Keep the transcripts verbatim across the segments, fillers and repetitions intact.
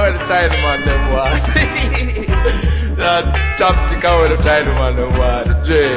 where the Chinaman them want. That chopstick are where the Chinaman them want.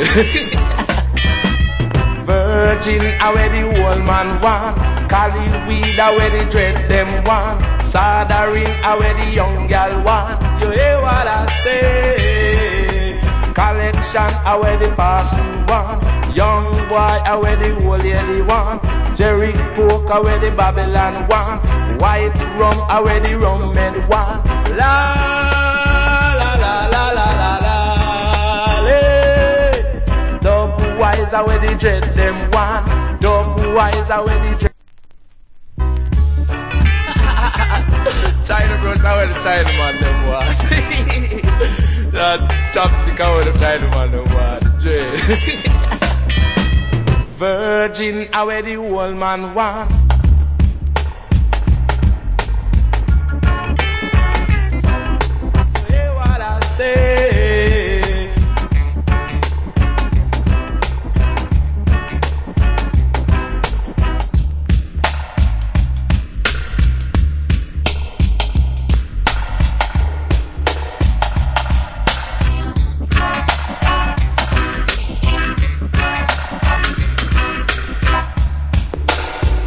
Virgin are where the old man want. Cali weed are where the dread them want. Soldering are where the young girl want. You hear what I say? Collection are where the person want. Young boy are where the old lady want. Jerry Coke are where the Babylon want. White rum are where the rum med want. La la la la la la la. Hey. Double wise are where the dread them want. Double wise are where the dread. China bros are where the Chinaman them want. That chopstick are where the Chinaman them want. Virgin are where the old man want.